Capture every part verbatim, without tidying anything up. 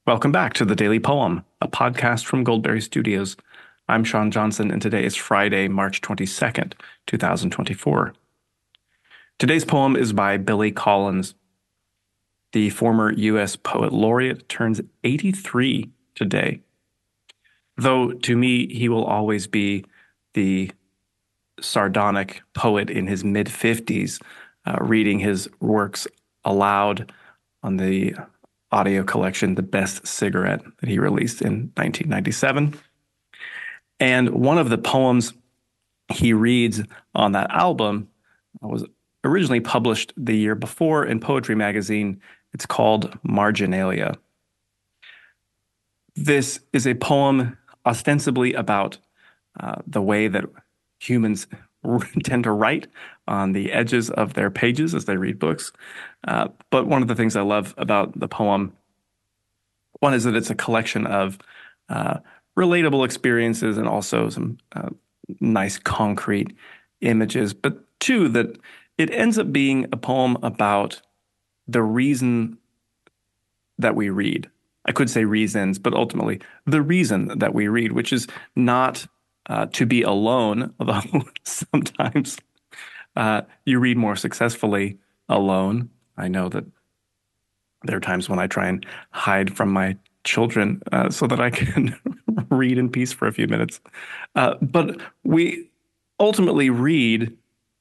Welcome back to the Daily Poem, a podcast from Goldberry Studios. I'm Sean Johnson, and today is Friday, March twenty-second, twenty twenty-four. Today's poem is by Billy Collins. The former U S Poet Laureate turns eighty-three today. Though to me, he will always be the sardonic poet in his mid-fifties, uh, reading his works aloud on the audio collection, The Best Cigarette, that he released in nineteen ninety-seven. And one of the poems he reads on that album was originally published the year before in Poetry Magazine. It's called Marginalia. This is a poem ostensibly about uh, the way that humans tend to write on the edges of their pages as they read books. Uh, but one of the things I love about the poem, one is that it's a collection of uh, relatable experiences and also some uh, nice concrete images. But two, that it ends up being a poem about the reason that we read. I could say reasons, but ultimately the reason that we read, which is not uh, to be alone, although sometimes uh, you read more successfully alone. I know that there are times when I try and hide from my children uh, so that I can read in peace for a few minutes. Uh, but we ultimately read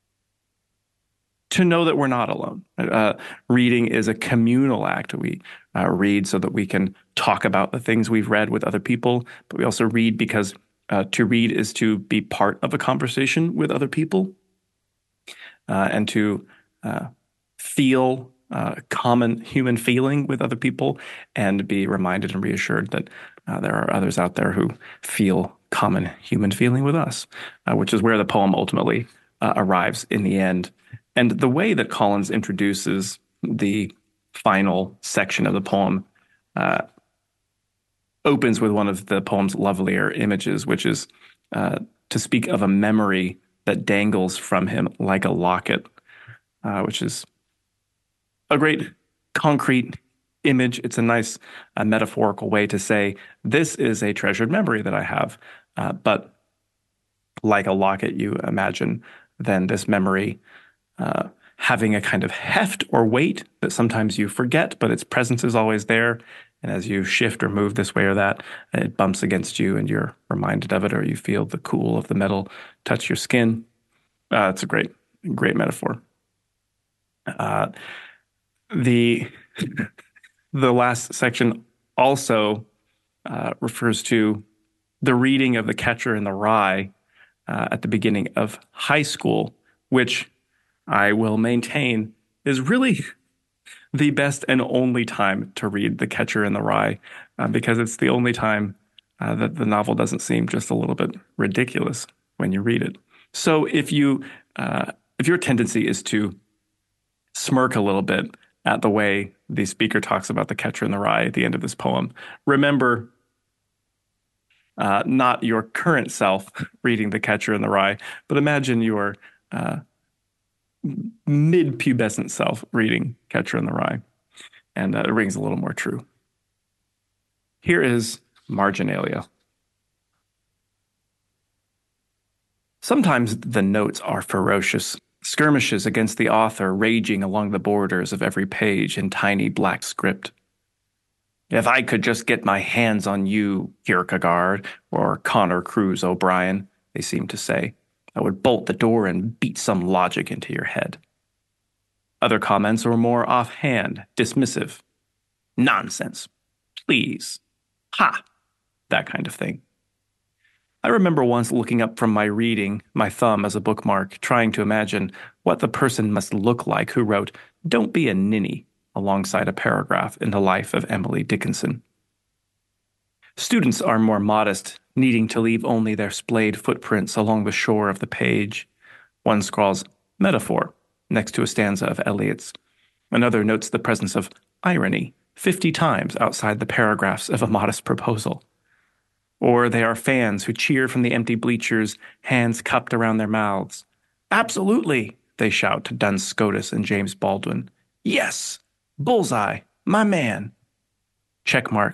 to know that we're not alone. Uh, reading is a communal act. We uh, read so that we can talk about the things we've read with other people, but we also read because uh, to read is to be part of a conversation with other people uh, and to uh, feel uh, common human feeling with other people and be reminded and reassured that uh, there are others out there who feel common human feeling with us, uh, which is where the poem ultimately uh, arrives in the end. And the way that Collins introduces the final section of the poem uh, opens with one of the poem's lovelier images, which is uh, to speak of a memory that dangles from him like a locket, uh, which is a great concrete image. It's a nice uh, metaphorical way to say, this is a treasured memory that I have. Uh, but like a locket, you imagine then this memory Uh, having a kind of heft or weight that sometimes you forget, but its presence is always there. And as you shift or move this way or that, it bumps against you and you're reminded of it, or you feel the cool of the metal touch your skin. Uh, it's a great, great metaphor. Uh, the, the last section also uh, refers to the reading of The Catcher in the Rye uh, at the beginning of high school, which I will maintain is really the best and only time to read The Catcher in the Rye, uh, because it's the only time uh, that the novel doesn't seem just a little bit ridiculous when you read it. So if you, uh, if your tendency is to smirk a little bit at the way the speaker talks about The Catcher in the Rye at the end of this poem, remember uh, not your current self reading The Catcher in the Rye, but imagine your uh, mid-pubescent self reading Catcher in the Rye, and uh, it rings a little more true. Here is Marginalia. Sometimes the notes are ferocious, skirmishes against the author raging along the borders of every page in tiny black script. If I could just get my hands on you, Kierkegaard, or Connor Cruise O'Brien, they seem to say, I would bolt the door and beat some logic into your head. Other comments are more offhand, dismissive. Nonsense. Please. Ha! That kind of thing. I remember once looking up from my reading, my thumb as a bookmark, trying to imagine what the person must look like who wrote, "Don't be a ninny," alongside a paragraph in the life of Emily Dickinson. Students are more modest, needing to leave only their splayed footprints along the shore of the page. One scrawls metaphor next to a stanza of Eliot's. Another notes the presence of irony fifty times outside the paragraphs of a modest proposal. Or they are fans who cheer from the empty bleachers, hands cupped around their mouths. Absolutely, they shout to Duns Scotus and James Baldwin. Yes, bullseye, my man. Check marks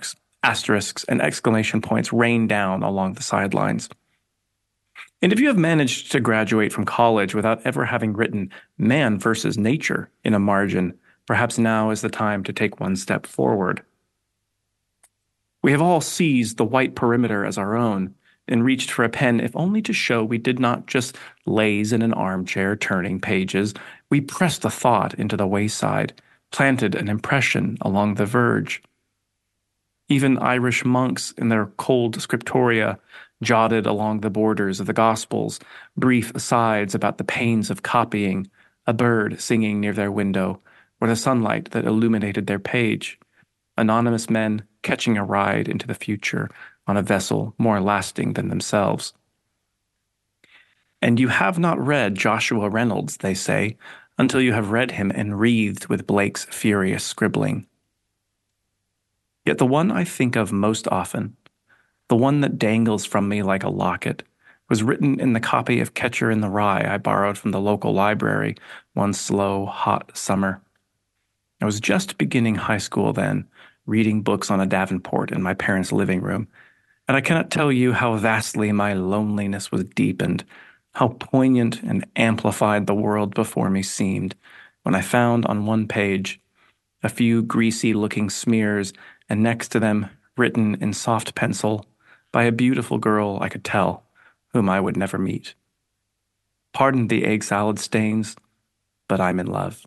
Asterisks and exclamation points rain down along the sidelines. And if you have managed to graduate from college without ever having written man versus nature in a margin, perhaps now is the time to take one step forward. We have all seized the white perimeter as our own and reached for a pen if only to show we did not just laze in an armchair turning pages. We pressed a thought into the wayside, planted an impression along the verge. Even Irish monks in their cold scriptoria jotted along the borders of the Gospels brief asides about the pains of copying, a bird singing near their window, or the sunlight that illuminated their page. Anonymous men catching a ride into the future on a vessel more lasting than themselves. And you have not read Joshua Reynolds, they say, until you have read him enwreathed with Blake's furious scribbling. Yet the one I think of most often, the one that dangles from me like a locket, was written in the copy of Catcher in the Rye I borrowed from the local library one slow, hot summer. I was just beginning high school then, reading books on a Davenport in my parents' living room, and I cannot tell you how vastly my loneliness was deepened, how poignant and amplified the world before me seemed, when I found on one page a few greasy-looking smears, and next to them, written in soft pencil, by a beautiful girl I could tell, whom I would never meet. Pardon the egg salad stains, but I'm in love.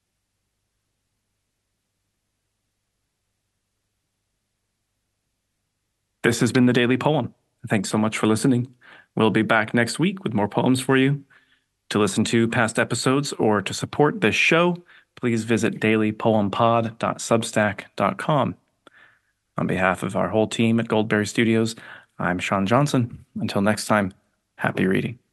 This has been the Daily Poem. Thanks so much for listening. We'll be back next week with more poems for you. To listen to past episodes or to support this show, please visit daily poem pod dot substack dot com. On behalf of our whole team at Goldberry Studios, I'm Sean Johnson. Until next time, happy reading.